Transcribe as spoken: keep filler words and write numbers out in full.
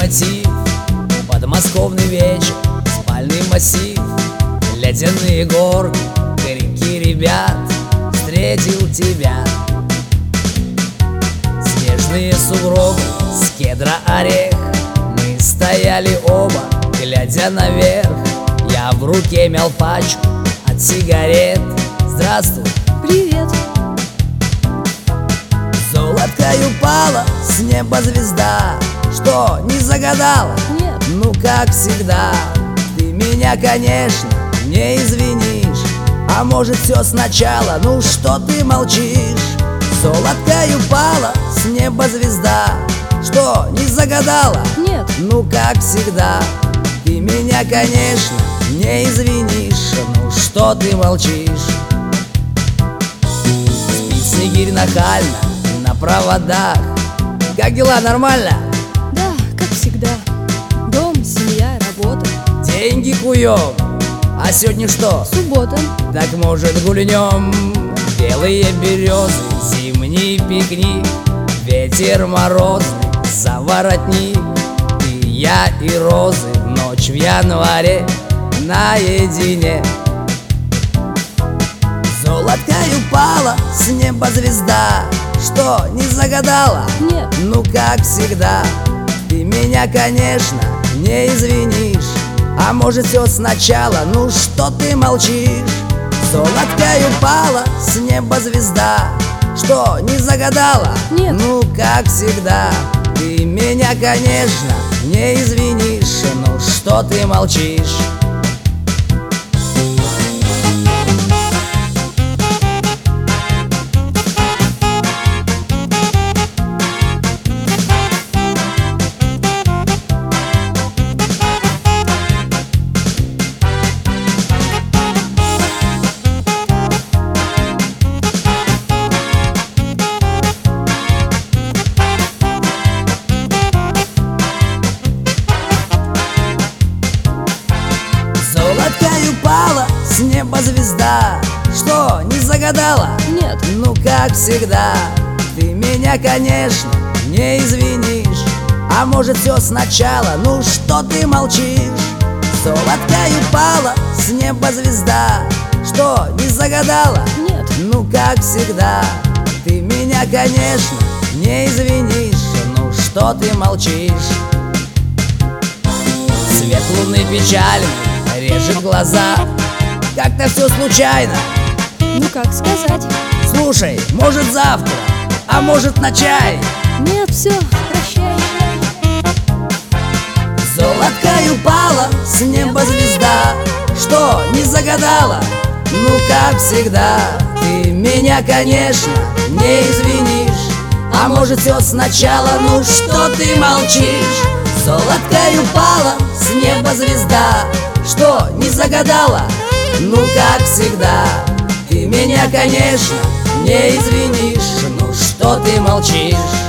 мотив, подмосковный вечер, спальный массив, ледяные горки, горенькие ребят, встретил тебя. Снежные сугробы с кедра орех, мы стояли оба, глядя наверх. Я в руке мял пачку от сигарет. Здравствуй. Привет. Золоткой упала с неба звезда. Что, не загадала? Нет. Ну, как всегда, ты меня, конечно, не извинишь. А может, все сначала? Ну, что ты молчишь? Золоткой упала с неба звезда. Что, не загадала? Нет. Ну, как всегда, ты меня, конечно, не извинишь. Ну, что ты молчишь? Спит снегирь нахально на проводах. Как дела, нормально? Да, как всегда. Дом, семья, работа. Деньги куем. А сегодня что? Суббота. Так, может, гульнем? Белые березы, зимний пикник, ветер морозный, за воротник. Ты, я и розы, ночь в январе наедине. Золоткой упала с неба звезда. Что, не загадала? Нет. Ну, как всегда, ты меня, конечно, не извинишь. А может, все сначала? Ну, что ты молчишь? Золоткой упала с неба звезда. Что, не загадала? Нет. Ну, как всегда, ты меня, конечно, не извинишь. Ну, что ты молчишь? Золоткой упала с неба звезда. Что, не загадала? Нет. Ну, как всегда, ты меня, конечно, не извинишь. А может, все сначала? Ну, что ты молчишь? Золоткой упала с неба звезда. Что, не загадала? Нет. Ну, как всегда, ты меня, конечно, не извинишь. Ну, что ты молчишь? Свет луны печальный режет глаза. Как-то все случайно. Ну, как сказать? Слушай, может, завтра, а может, на чай? Нет, все, прощай. Золоткой упала с неба звезда. Что, не загадала? Ну, как всегда, ты меня, конечно, не извинишь. А может, все сначала? Ну, что ты молчишь? Золоткой упала с неба звезда. Что, не загадала? Ну, как всегда, ты меня, конечно, не извинишь. Ну, что ты молчишь?